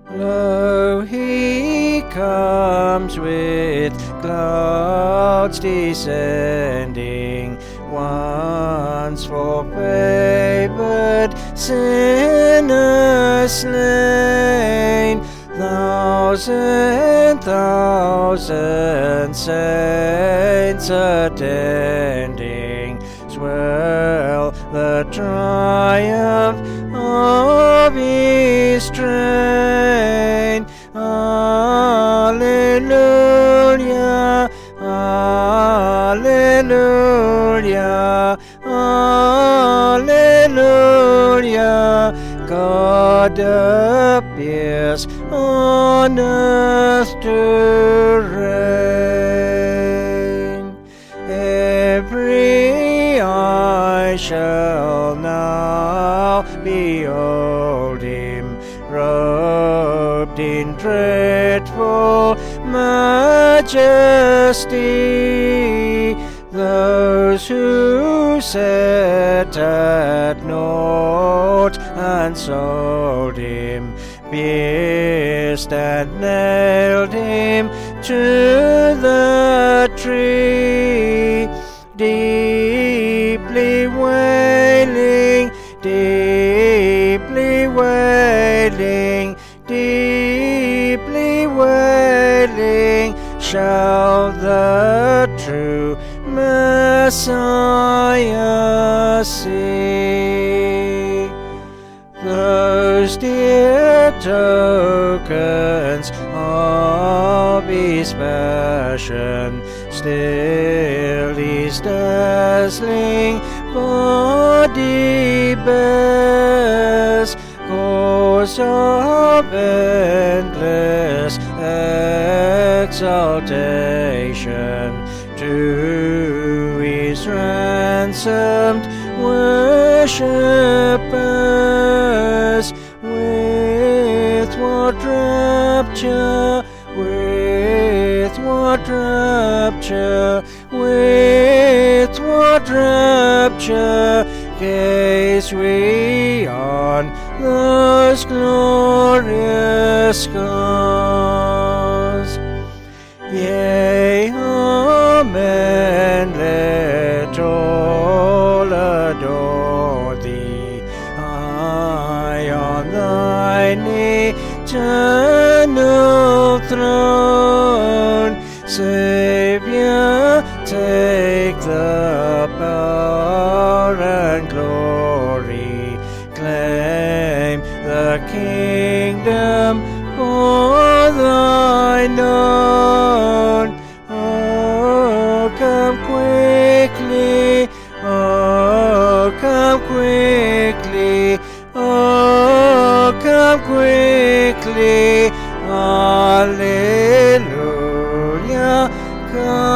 Lo, he comes with clouds descending, once for favored sinners slain. 1,000 saints attending swell the triumph of his train. Alleluia, alleluia, alleluia. God appears on earth to reign. Every eye shall now behold him, robed in dreadful majesty. Those who set at naught and sold him, pierced and nailed him to the tree, deeply wailing, deeply wailing, deeply wailing, shall the true Messiah see. Those dear tokens of his passion still his dazzling body bears, cause of endless exaltation to his ransomed worshippers. With what rapture, with what rapture, with what rapture gaze we on those glorious scars. Yea, amen, let all adore thee, high on thine eternal throne. Saviour, take the power and glory, claim the kingdom for thine own. Oh, come quickly, oh, come quickly, oh, come quickly, alleluia, come.